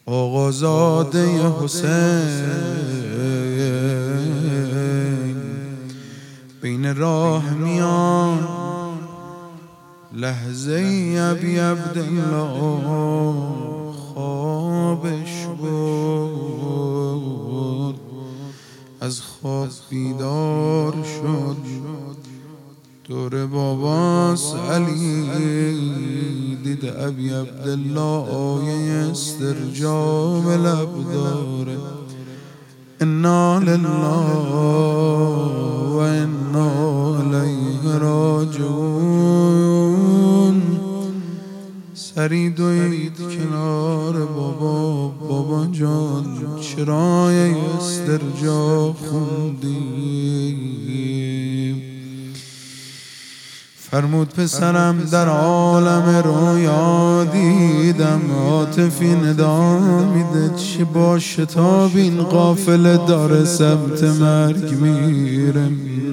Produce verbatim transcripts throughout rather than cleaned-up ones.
آقازاده حسین بین راه میان لحظه ای ابی عبدالله خوابش بود، از خواب بیدار شد. دور باباس علی دید ابی عبدالله آیه استرجاع لب داره. انا لله و انا الیه راجعون. سری دوید کنار بابا. بابا جان چرا استرجاع خوندی؟ فرمود پسرم در عالم رویا دیدم عاطفی ندا میده چه با شتاب این قافله داره سمت مرگ میره.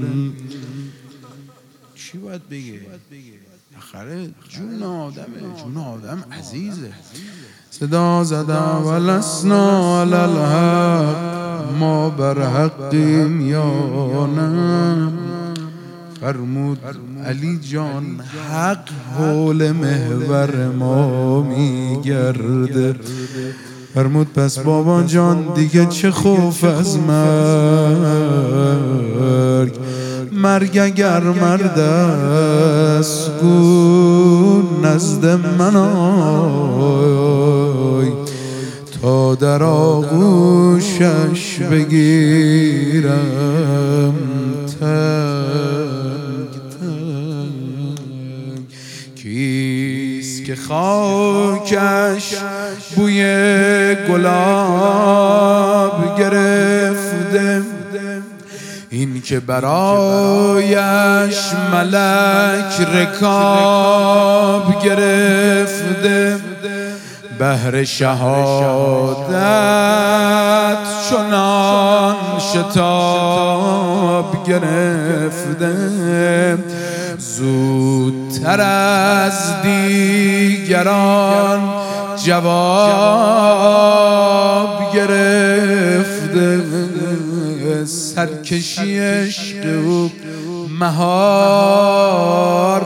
چی باید بگه؟ آخره جون آدمه، جون آدم عزیزه. صدا زده ولسنا علی الحق، ما بر حقیم یا نه. فرمود علی جان حق حول محور ما میگرده. فرمود پس بابا جان دیگه چه خوف از مرگ، مرگ اگر مرد است گو نزد من آی، تا در آغوشش بگیرم کیست که خاکش بوی گلاب گرفته، این که برایش ملک رکاب گرفته. بهر شهادت چنان شتاب گرفته، زودتر از دیگران جواب گرفته. سرکشی عشق او مهار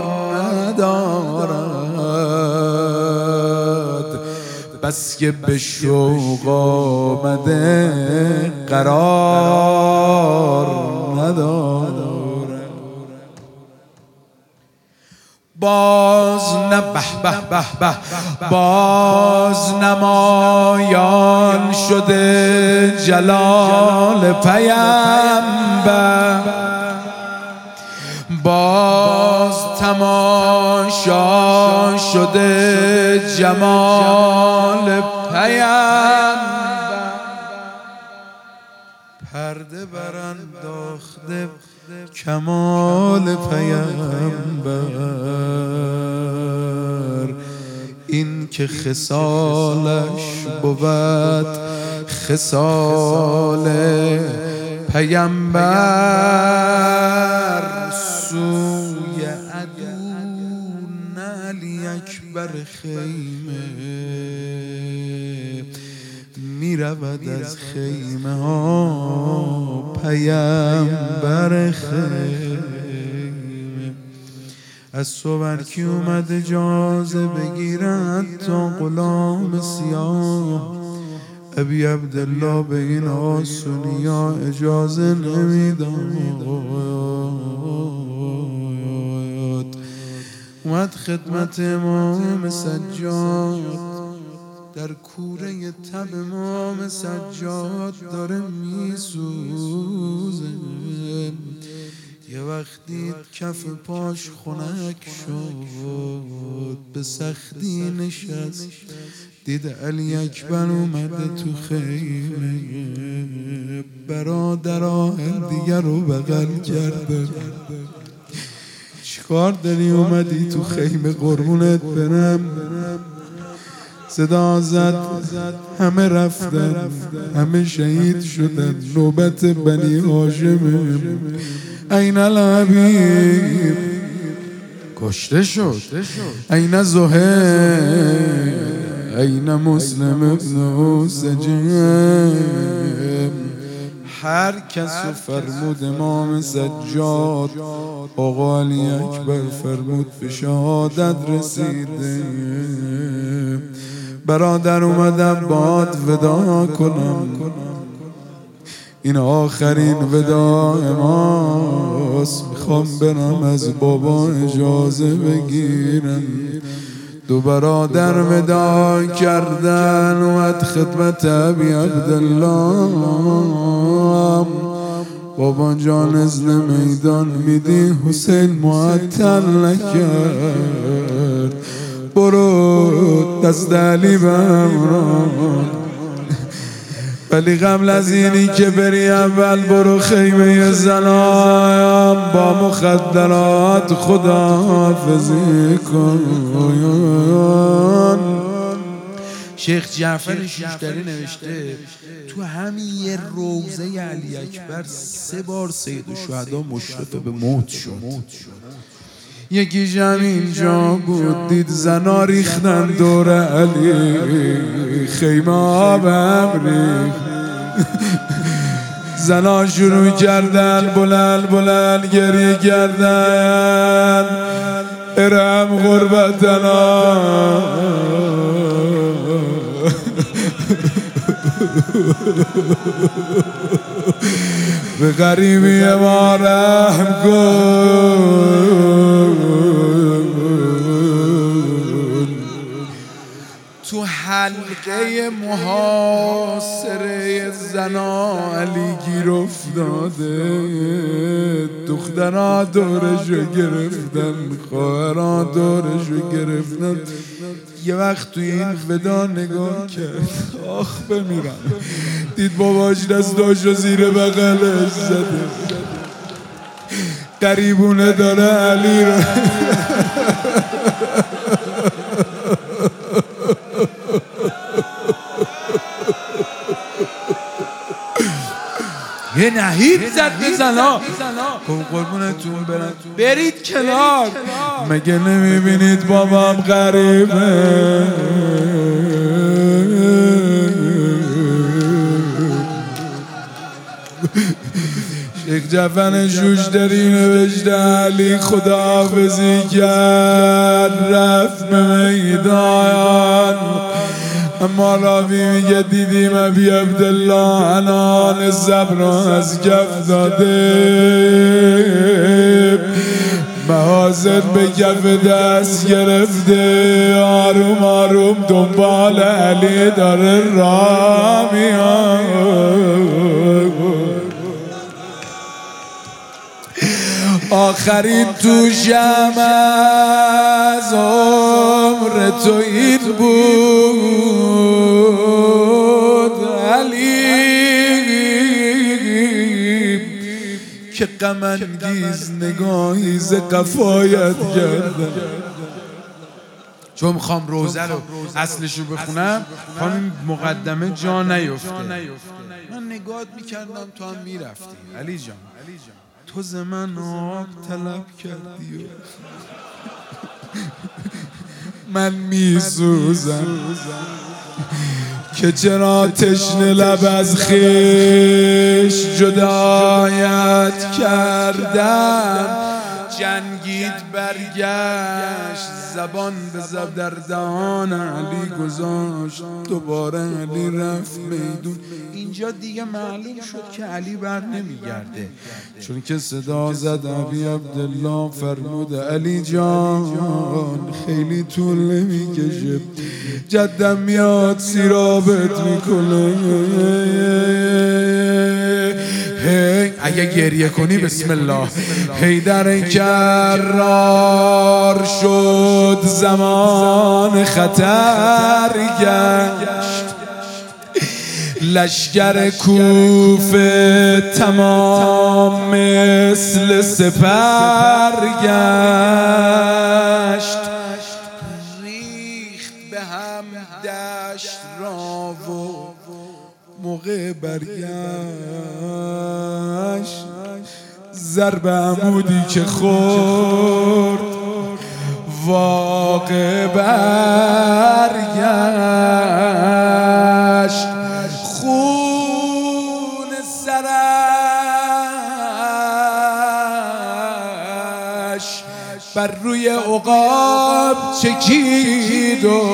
ندارد، بس که به شوق آمده قرار ندارد. باز نه به به به به باز نمایان شده جلال پیامبر، باز تماشا شده جمال پیامبر. پرده برانداخته کمال پیامبر، این که خصالش بود خصال پیامبر. سوی عدو علی اکبر خیمه می رود از خیمه ها پیامبر خیمه. از صبرکی اومد اجازه بگیرد تا غلام سیاه. ابی عبدالله به این آسونیا اجازه نمیداد. اومد خدمت امام سجاد، در کوره تب امام سجاد داره میسوزه. یه وقتی کف پاش خنک شد به سختی نشست، دید علی اکبر اومده تو خیمه. برادرها دیگر رو بغل کرده. چیکار داری اومدی تو خیمه قربونت برم؟ صدا زد همه رفتن، همه شهید شدن، نوبت بنی هاشمه. این الحبیب کشته شد. این زهیر این مسلم ابن سجن. هر کس فرمود امام سجاد، آقا علی اکبر فرمود به شهادت رسیده. برادر اومدم باد ودا کنم، این آخرین وداع ماست. میخوام برم از بابا اجازه بگیرم. دو برادر ودا کردن اومد خدمت ابی عبدالله. بابا جان ازن میدان میدی، حسین معطل نکرد. برو دست علی بمران، ولی قبل از اینی که بری اول برو خیمه زنان با مخدرات خداحافظی کن. شیخ جعفر شیشتری نوشته تو همین یه روزه علی اکبر سه بار سید الشهدا مشرف به موت شد. یکی اینجا بود، دید زنا ریختن دور علی، خیمه آبم ریخت. زنا شروع کردن بلند بلند گریه کردن، ارم غربتنا، به غریبی ما رحم کن. تو حلقه محاصره زنا علی گیر افتاده. دخترها دورشو گرفتن، خواهرها دورشو گرفتن. یه وقت توی این ودا نگاه کرد، آخ بمیرم. دید باباش دستاشو زیر بغلش زده، قریبونه داره علی رو. یه نهید زد به زنا، قربونتون برن برید کنار. مگه نمیبینید بابام غریبه؟ شیخ جعفر شوشتری نوشته علی خداحافظی کرد، رفت به میدان. اما راوی میگه دیدیم ابی عبدالله عنان صبر از کف داده، محاذر به کف دست گرفته، آروم آروم دنبال علی داره راه میاد. آخرین تو شمع از عمر تو این بود علی، که غم انگیز نگاهی ز قفایت کردم. چون میخوام روزه رو اصلشو بخونم، خواهم مقدمه جا نیفته. من نگاهت میکردم تو هم میرفتی علی جان، تو ز من آب طلب کردی و من میسوزم که چرا تشنه لب از خویش جدایت کردم. جنگید برگشت، زبان به زب در دهان علی گذاشت. دوباره علی رفت میدون. اینجا دیگه معلوم شد که علی بر نمیگرده، چون که صدا زد ابی عبدالله فرمود علی جان خیلی طول نمیکشه، جدم میاد سیرابت میکنه. اگه گریه کنی بسم الله. حیدر کرار شد، زمان خطر گشت، لشکر کوفه تمام مثل سپر گشت. ریخت به هم دشت را و موقع برگشت، ضرب عمودی که خورد واقع برگشت، خون سرش بر روی عقاب چکید و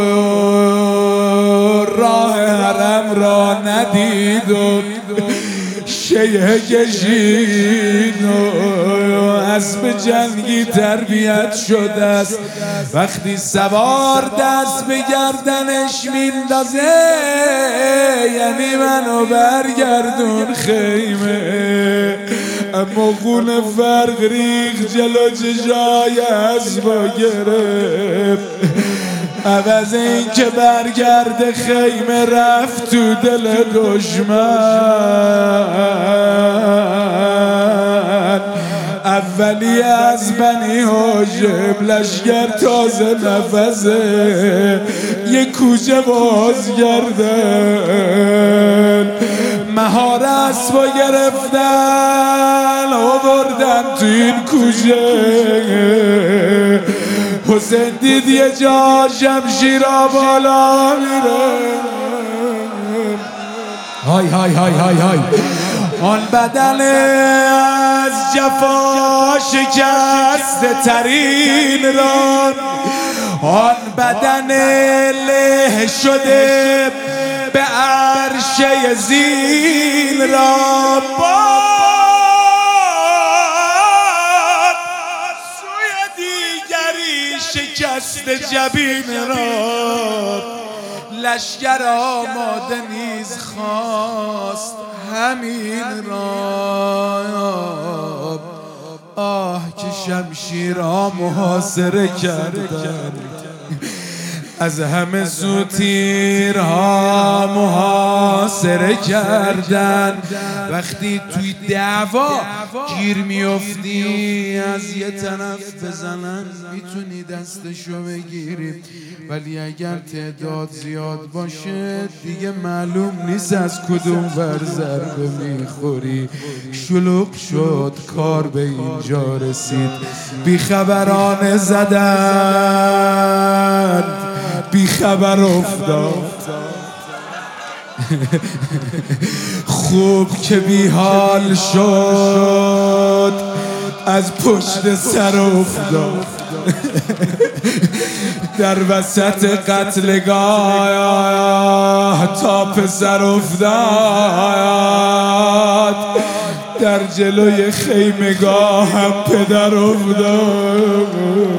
راه حرم را ندید و شیه کشید و اسب جنگی تربیت شده است. وقتی سوار دست به گردنش میندازه یعنی منو برگردون خیمه، اما خون فرق ریخ جلو چشای اسبا گرفت. عوض این که برگرده خیمه رفت تو دل دشمن. اولی از بنی هاشم لشگر تازه نفسه یه کوچه بازگردن، مهار اسبا گرفتن آوردن تو این کوچه. حسین دید یه جا شمشیرا بالا میره، های های های های های آن بدن از جفا شکسته ترین را، آن بدن له شده به عرشه زین را، سوی دیگری شکست جبین را. لشگر آماده نیز خواست همین را، آه که شمشیرها محاصره کردن، از همه سو تیرها محاصره کردن. وقتی توی دعوا گیر میافتی از یه طرف بزنن میتونی دستشو بگیری، ولی اگر تعداد زیاد باشه دیگه معلوم نیست از کدوم ور ضربه میخوری. شلوغ شد کار به اینجا رسید، بیخبرانه زدن بیخبر افتاد. خوب که بیحال شد از پشت سر افتاد. در وسط قتلگاه تا پسر افتاد، در جلوی خیمگاه هم پدر افتاد.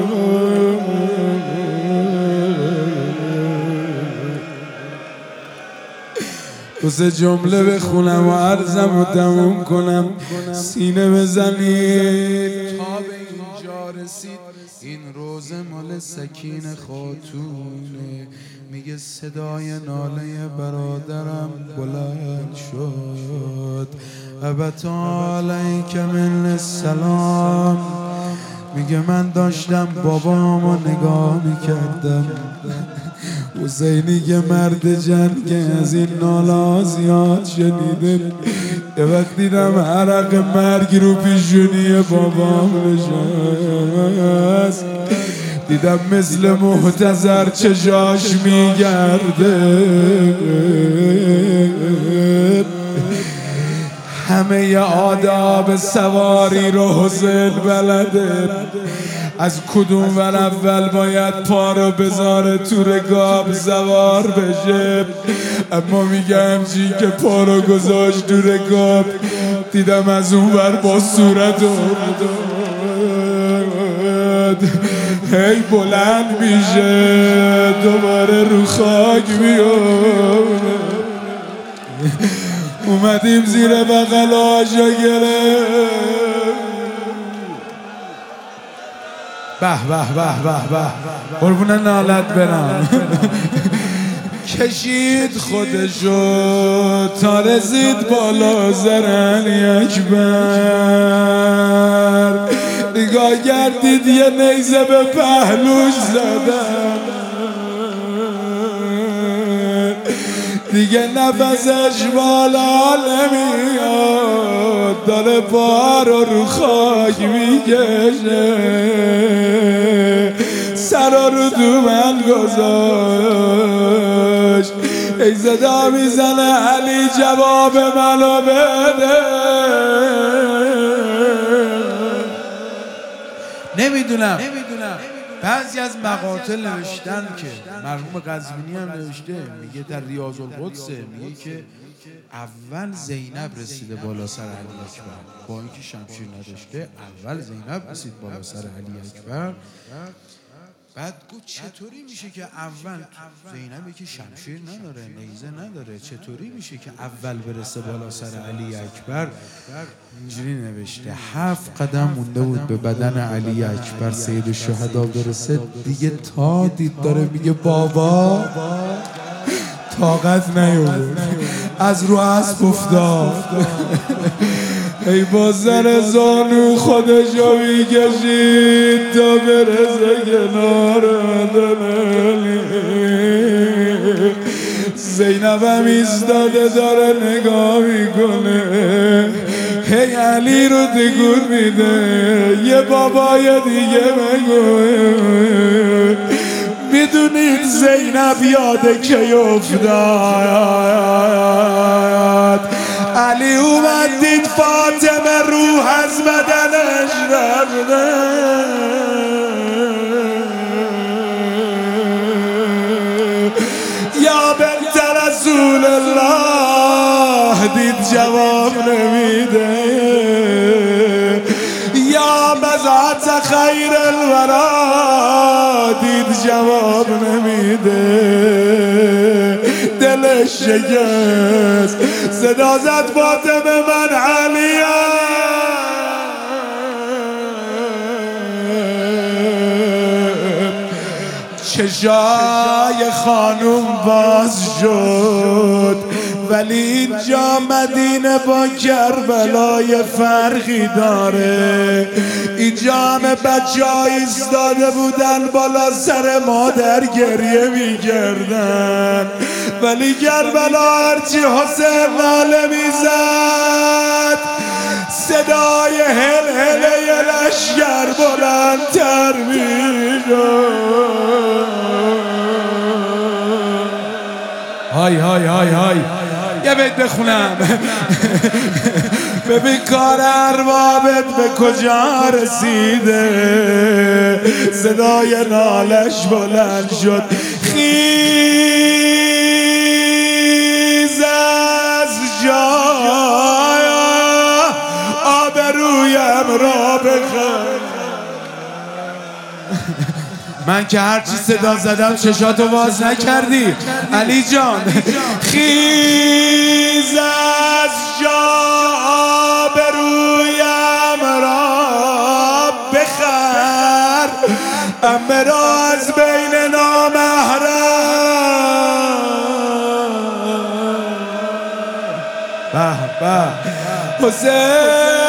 دو سه جمله بخونم و عرضم و تموم کنم، سینه بزنید تا به اینجا رسید. این روزه مال سکین خاتونه، میگه صدای ناله برادرم بلند شد، ابتا علیک من السلام. میگه من داشتم بابامو نگاه میکردم، حسینی که مرد جنگ از این نالا زیاد شنیده. یه وقت دیدم عرق مرگ رو پیشونی بابام نشست، دیدم مثل محتضر چشاش میگرده. همه ی آداب سواری رو حسین بلده، از کدوم ور اول باید پا رو بذاره تو رکاب سوار بشه. اما میگه همچین که پا رو گذاشت تو رکاب دیدم از اون ور با صورت افتاد، هی بلند میشه دوباره رو خاک میاد. اومدیم زیر بغل آجا گرفت، به به به به به قربون نالت برم. کشید خودشو تا رسید بالا زرن اکبر، نگاه گردید یه نیزه به پهلوش زدن، دیگه نفسش بالا نمیاد، داره پا رو رو خاک میکشه. سرا رو تو من گذاشت. ای صدا میزنه علی جواب منو بده. نمیدونم بعضی از مقاطع نوشتن که مرحوم قزوینی هم نوشته، میگه در ریاض القدس میگه که اول زینب رسیده بالا سر علی اکبر، با اینکه شمشیر نداشته اول زینب رسید بالا سر علی اکبر. بعد گفت چطوری میشه که اول زینبی که شمشیر نداره نیزه نداره چطوری میشه که اول برسه بالا سر علی اکبر؟ اینجوری نوشته هفت قدم مونده بود به بدن علی اکبر سید الشهدا برسه، دیگه تا دید داره میگه بابا طاقت نیاورد، از رو اسب افتاد. ای با زن زانو خودشو میکشید تا برسه کنار بدن علی. زینب هم ایستاده داره نگاه میکنه، هی علی رو تکون میده، یه بابای دیگه بگو. میدونید زینب یاد کی افتاد؟ علی اومد دید فاطمه روح از بدنش رفته. یا بنت رسول الله دید جواب نمیده. یا مزعت خیر الورا دید جواب نمیده. دلش شکست، صدا زد فاطمه من علیم. چشای خانوم باز شد، ولی اینجا مدینه با کربلای فرقی داره. اینجا همه بچه ها ایستاده بودن بالا سر مادر گریه میکردن، ولی کربلا هرچی حسین ناله میزد صدای هل هله لشگر بلندتر میشد. های های های های یه بیت بخونم. ببین کار اربابت به کجا رسیده، صدای نالش بلند شد. خیز از جای آبرویم را بخر. من که هرچی صدا زدم چشاتو باز نکردی علی جان. خیز از جا آبرویم را بخر، امه را از بین نامحرم. به به حسین